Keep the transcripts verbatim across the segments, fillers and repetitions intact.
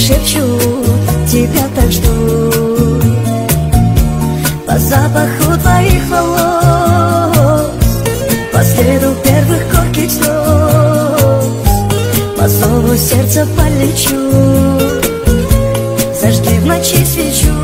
шепчу, тебя так жду. По запаху твоих волос, по следу первых горьких слез, по зову сердца полечу, зажги в ночи свечу.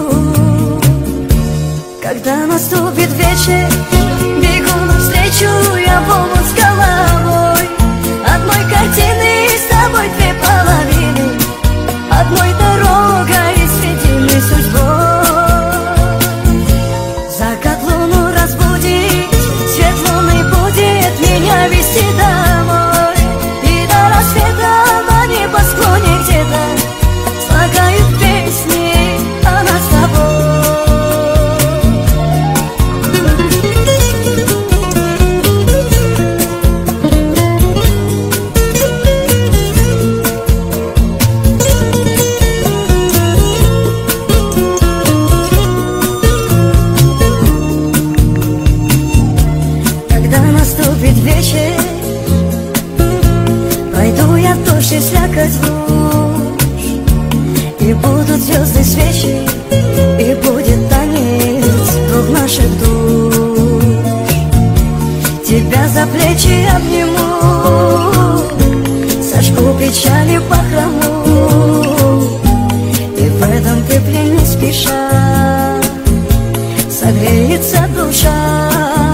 Когда наступит вечер, бегу навстречу я в омут с головой. Одной картины с тобой две половины, одной дорогой светильной судьбой. Закат луну разбудит, свет луны будет меня вести домой. И до рассвета на небосклоне где-то слагают песни о нас с тобой. Наступит вечер, пойду я в дождь и слякоть в луж, и будут звезды свечи, и будет танец двух наших душ. Тебя за плечи обниму, сожгу печали по хрому, и в этом тепле не спеша согреется душа.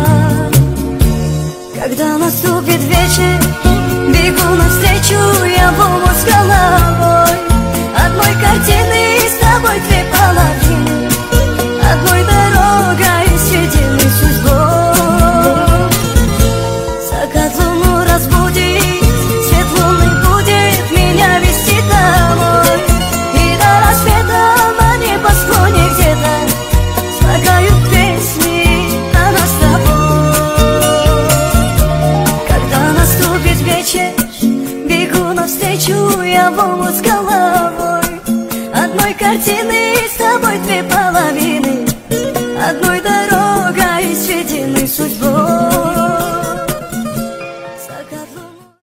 Когда наступит вечер, бегу навстречу я в омут с головой. Одной картины с тобой две половины, одной дорогой светильной судьбой. Закат луну разбудит, свет луны будет меня вести домой. И до рассвета на небосклоне где-то слагают песни о нас с тобой. Бегу навстречу я в омут с головой. Одной картины с тобой две половины,